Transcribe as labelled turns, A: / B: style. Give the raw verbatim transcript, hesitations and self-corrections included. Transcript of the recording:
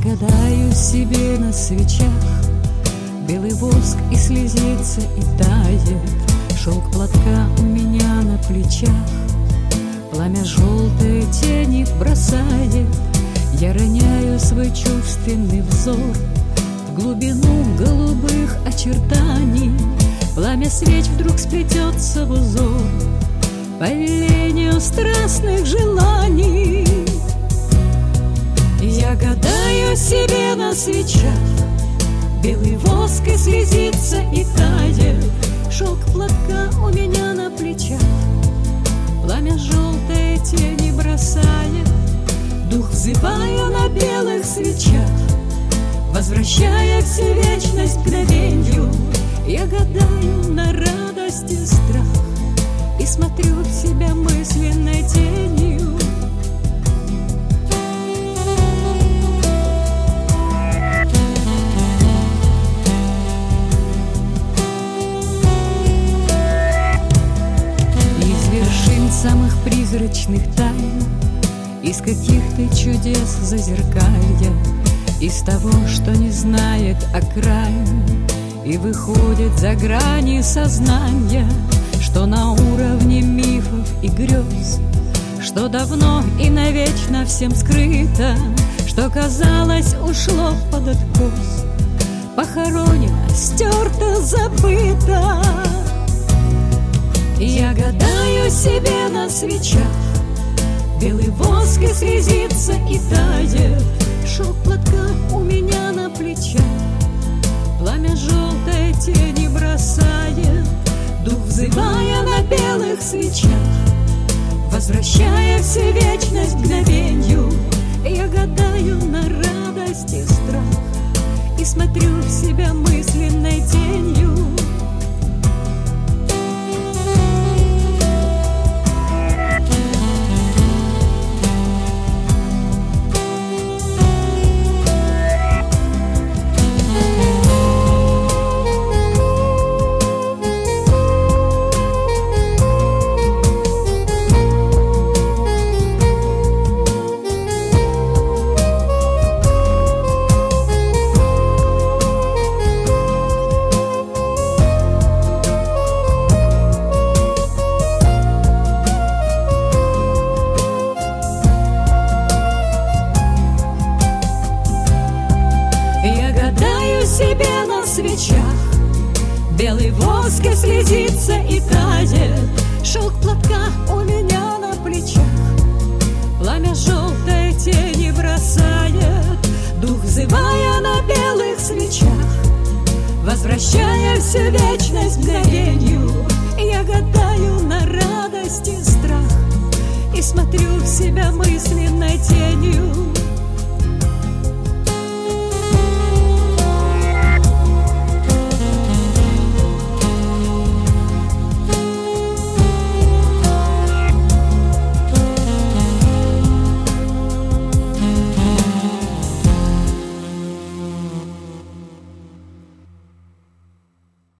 A: гадаю себе на свечах, белый воск и слезится, и тает шелк платка у меня на плечах. Пламя желтое тени бросает, я роняю свой чувственный взор в глубину голубых очертаний. Пламя свеч вдруг сплетется в узор по велению страстных желаний. Я гадаю себе на свечах, белый воск и слезится, и тает шелк платка у меня на плечах. Пламя желтое тени бросает, дух взываю на белых свечах, возвращая все вечность мгновенью. Я гадаю на радость и страх и смотрю в себя мысленной тенью. Из вершин самых призрачных тайн, из каких-то чудес зазеркалья, из того, что не знает окраин и выходит за грани сознания, что на уровне мифов и грез, что давно и навечно всем скрыто, что, казалось, ушло под откос, похоронено, стерто, забыто. Я гадаю себе на свечах, белый воск и слезится, и тает шелк платка у меня на плечах. Пламя желтое тени бросает, дух взывая на белых свечах, возвращая все вечность мгновенью. Я гадаю на радость и страх и смотрю в себя мысленной тенью. Себе на свечах, белый воск и слезится, и тает шелк платка у меня на плечах. Пламя желтое тени бросает, дух взывая на белых свечах, возвращая всю вечность мгновенью. Я гадаю на радость и страх и смотрю в себя мысленной тенью.